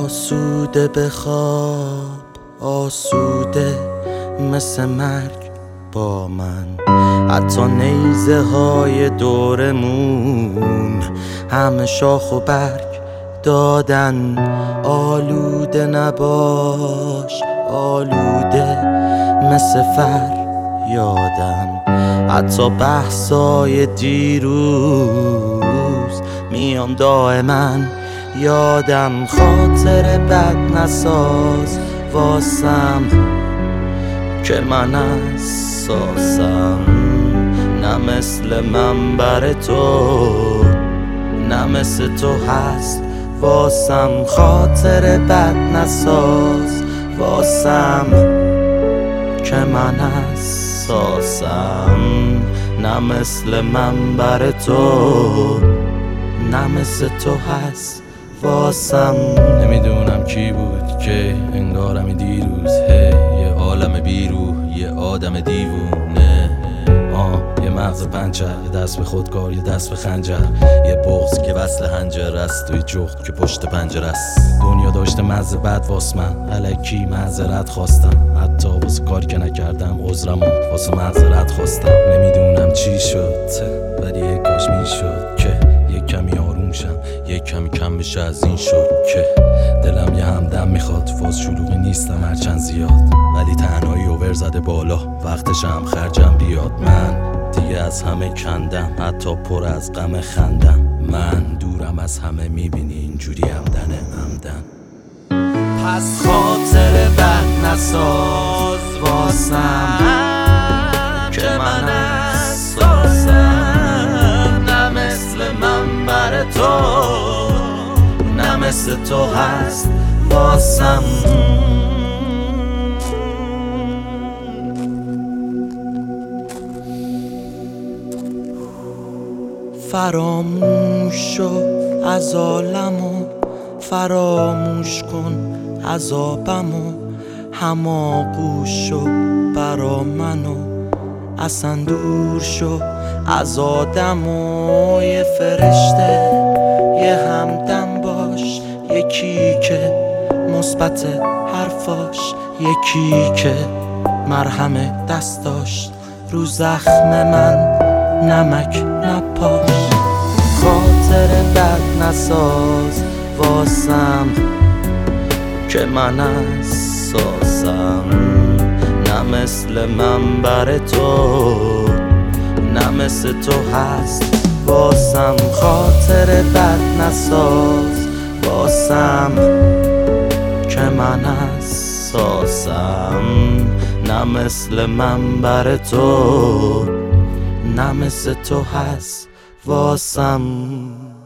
آسوده بخواب، آسوده مثل مرگ با من. حتی نیزه های دورمون همه شاخ و برگ دادن. آلوده نباش، آلوده مثل فریادم. حتی بحثای دیروز میان دائما یادم. خاطر بد نساز واسم که من اساسم نه مثل منبر تو، نه مثل تو هست واسم. خاطر بد نساز واسم که من اساسم نه مثل منبر تو، نه مثل تو هست واسم. نمیدونم کی بود که انگارم دیروز یه عالم بیروح، یه آدم دیوونه. یه مغز پنچر، یه دست به خودکار، یه دست به خنجر. یه بغض که وصل هنجر است و یه جغد که پشت پنجر است. دنیا داشته مزه بد واس من، الکی معذرت خواستم. حتی واسه کاری که نکردم عذرمو واسه معذرت خواستم. نمیدونم چی شد ولی یه کاش میشد که یه کمی آروم شم، یه کمی کم بشه از این شد که دلم یه همدم میخواد. فاز شلوغی نیستم هرچند زیاد، ولی تنهایی اوور زده بالا، وقتش هم خرجم بیاد. من دیگه از همه کندم، حتی پر از غم خندم. من دورم از همه میبینی اینجوری همدن. پس خاطر بد نساز واسم که من اساسم نه مثل منبر تو، نه مثل تو هست واسم. فراموش شو از عالمو، فراموش کن عذابمو. هماغوش شو برا منو، اصلا دور شو از آدمو. یه فرشته یه همدم باش، یکی که مثبت حرفاش، یکی که مرهم دست داشت رو زخم من نمک نپاش. خاطر بد نساز واسم که من اساسم نه مثل منبر تو، نه مثل تو هست واسم. خاطر بد نساز واسم که من اساسم نه مثل منبر تو، نه مثل تو هست واسم.